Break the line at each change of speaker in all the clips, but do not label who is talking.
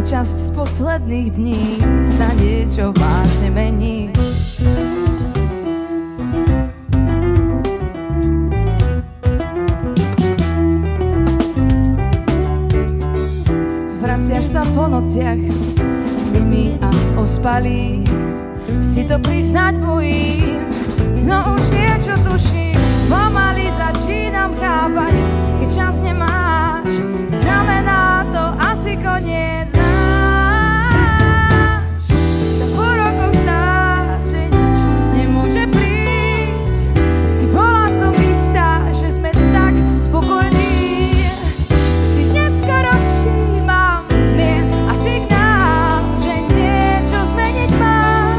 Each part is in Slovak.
časť z posledných dní sa niečo vážne mení. Vraciaš sa po nociach, nimi a ospalý, si to priznať bojím, no už niečo tuším, pomaly začínam chápať, keď čas nemáš, znamená to asi koniec náš. Sa po rokoch zdá, že nič nemôže prísť, si bola som istá, že sme tak spokojní, si neskoro všímam zmien a signál, že niečo zmeniť mám.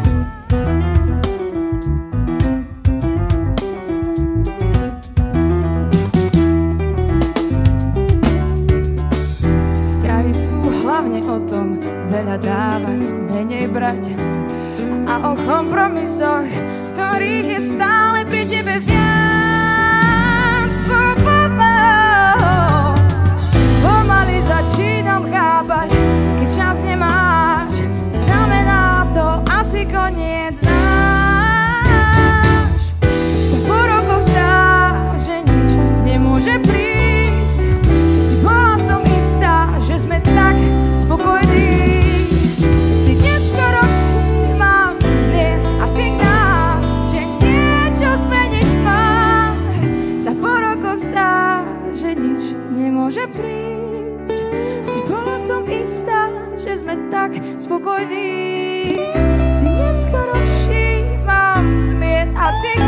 Vzťahy sú hlavne o tom veľa dávať, menej brať a o kompromisoch, v ktorých je stále pri tebe viac. Pomaly začínam chápať, keď čas nemáš, znamená to asi koniec náš. Sa po rokoch zdá, že nič nemôže prísť, si bola som istá, že sme tak spokojní, si neskoro všímam zmien a signál, že niečo zmeniť mám. Sa po rokoch zdá, že nič nemôže prísť, si bola som istá, že sme tak spokojní, si neskoro všímam zmien a signál.